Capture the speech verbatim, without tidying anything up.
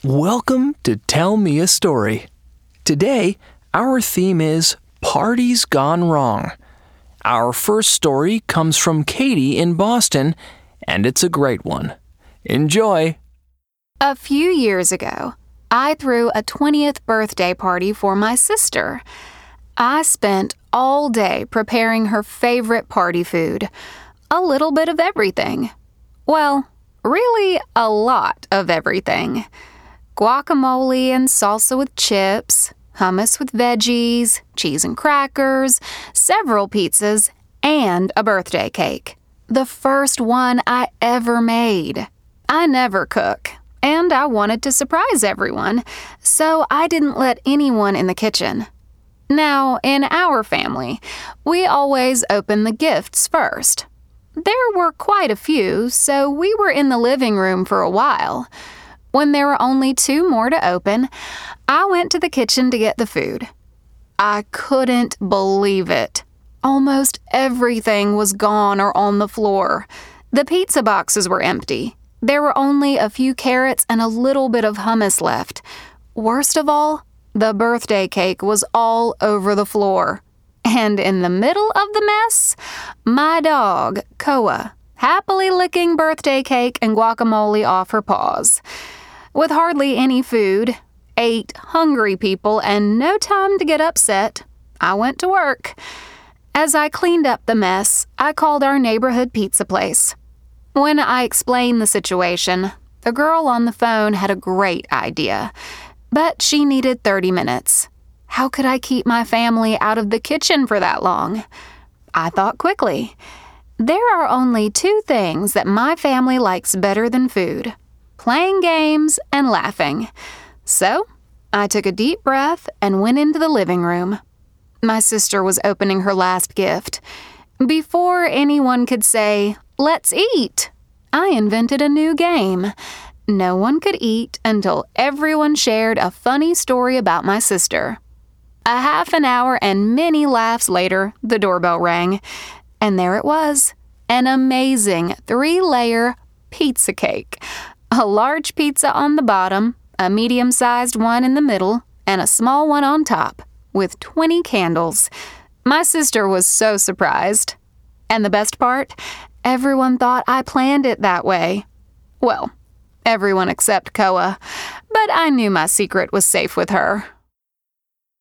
Welcome to Tell Me a Story. Today, our theme is Parties Gone Wrong. Our first story comes from Katie in Boston, and it's a great one. Enjoy! A few years ago, I threw a twentieth birthday party for my sister. I spent all day preparing her favorite party food, a little bit of everything. Well, really a lot of everything. Guacamole and salsa with chips, hummus with veggies, cheese and crackers, several pizzas, and a birthday cake. The first one I ever made. I never cook, and I wanted to surprise everyone, so I didn't let anyone in the kitchen. Now, in our family, we always open the gifts first. There were quite a few, so we were in the living room for a while. When there were only two more to open, I went to the kitchen to get the food. I couldn't believe it. Almost everything was gone or on the floor. The pizza boxes were empty. There were only a few carrots and a little bit of hummus left. Worst of all, the birthday cake was all over the floor. And in the middle of the mess, my dog, Koa, happily licking birthday cake and guacamole off her paws. With hardly any food, eight hungry people, and no time to get upset, I went to work. As I cleaned up the mess, I called our neighborhood pizza place. When I explained the situation, the girl on the phone had a great idea, but she needed thirty minutes. How could I keep my family out of the kitchen for that long? I thought quickly. There are only two things that my family likes better than food: playing games and laughing. So, I took a deep breath and went into the living room. My sister was opening her last gift. Before anyone could say, "Let's eat," I invented a new game. No one could eat until everyone shared a funny story about my sister. A half an hour and many laughs later, the doorbell rang. And there it was, an amazing three-layer pizza cake. A large pizza on the bottom, a medium-sized one in the middle, and a small one on top, with twenty candles. My sister was so surprised. And the best part? Everyone thought I planned it that way. Well, everyone except Koa, but I knew my secret was safe with her.